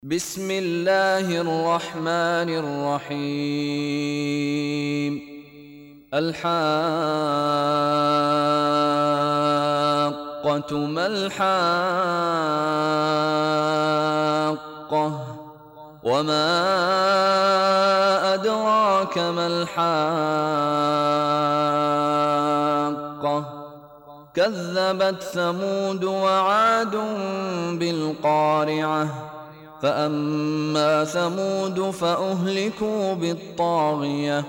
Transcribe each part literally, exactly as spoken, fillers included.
بسم الله الرحمن الرحيم. الحاقة ما الحاقة وما أدراك ما الحاقة كذبت ثمود وعاد بالقارعة فأما ثمود فأهلكوا بالطاغية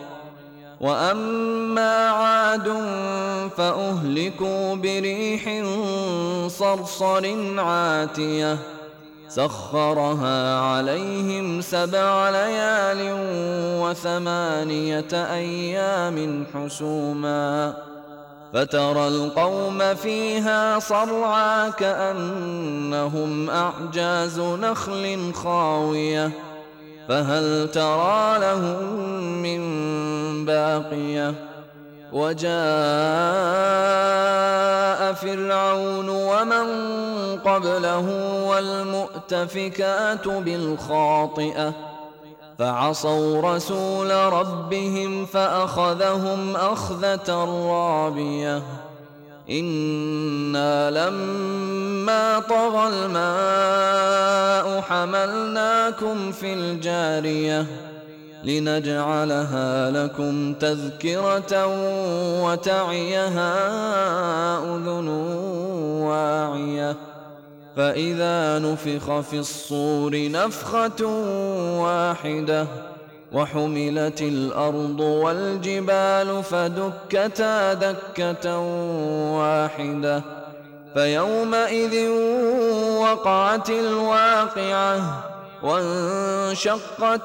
وأما عاد فأهلكوا بريح صرصر عاتية سخرها عليهم سبع ليال وثمانية أيام حسوما فترى القوم فيها صرعى كأنهم أعجاز نخل خاوية فهل ترى لهم من باقية وجاء فرعون ومن قبله والمؤتفكات بالخاطئة فعصوا رسول ربهم فأخذهم أخذة رابية إنا لما طغى الماء حملناكم في الجارية لنجعلها لكم تذكرة وتعيها أذن واعية فإذا نفخ في الصور نفخة واحدة وحملت الأرض والجبال فدكتا دكة واحدة فيومئذ وقعت الواقعة وانشقت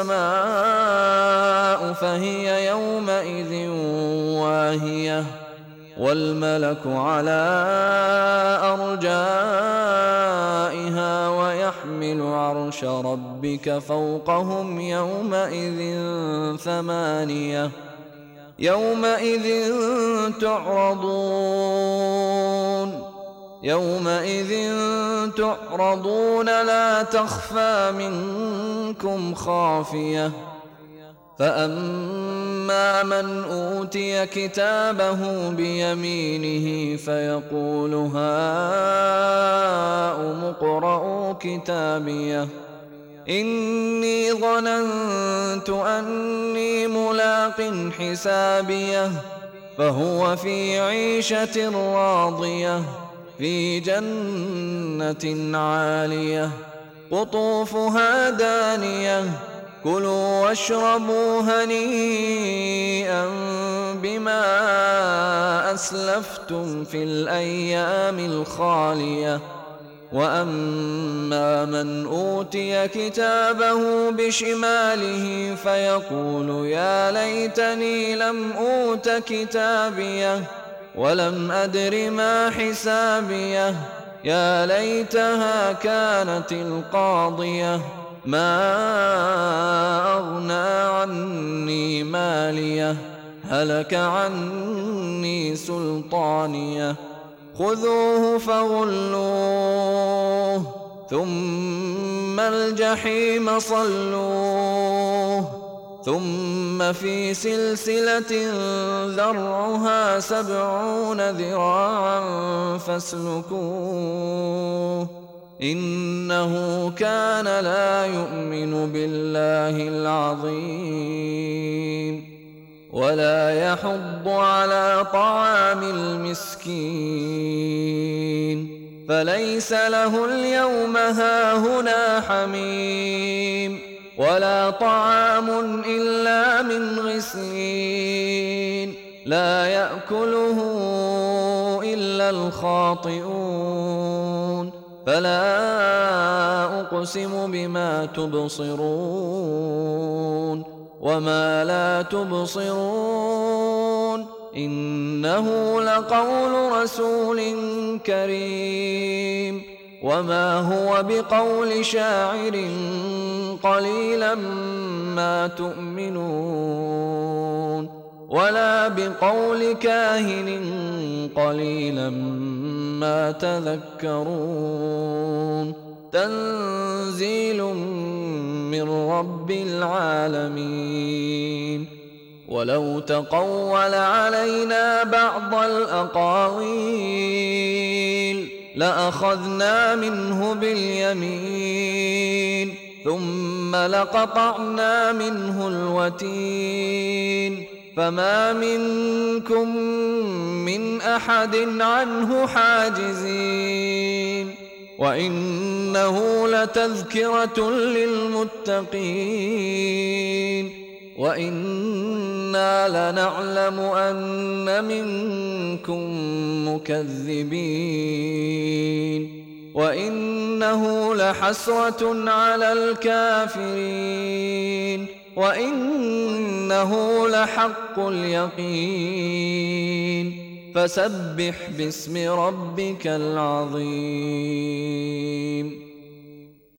السماء فهي يومئذ واهية والملك على أرجائها ويحمل عرش ربك فوقهم يومئذ ثمانية يومئذ تعرضون يومئذ تعرضون لا تخفى منكم خافية فأما من أوتي كتابه بيمينه فيقول هاؤم اقرءوا كتابيه إني ظننت أني ملاق حسابيه فهو في عيشة راضية في جنة عالية قطوفها دانية كلوا واشربوا هنيئا بما أسلفتم في الأيام الخالية وأما من أوتي كتابه بشماله فيقول يا ليتني لم أوت كتابيه ولم أدر ما حسابيه يا ليتها كانت القاضية ما أغنى عني ماليه هلك عني سلطانيه خذوه فغلوه ثم الجحيم صلوه ثم في سلسلة ذرعها سبعون ذراعا فاسلكوه إنه كان لا يؤمن بالله العظيم ولا يحض على طعام المسكين فليس له اليوم هاهنا حميم ولا طعام إلا من غسلين لا يأكله إلا الخاطئون فلا أقسم بما تبصرون وما لا تبصرون إنه لقول رسول كريم وما هو بقول شاعر قليلا ما تؤمنون ولا بقول كاهن قليلا ما تذكرون تنزيل من رب العالمين. ولو تقول علينا بعض الأقاويل لأخذنا منه باليمين ثم لقطعنا منه الوتين فما منكم من أحد عنه حاجزين. وإنه لتذكرة للمتقين وإنا لنعلم أن منكم مكذبين وإنه لحسرة على الكافرين وإنه لحق اليقين. فسبح باسم ربك العظيم.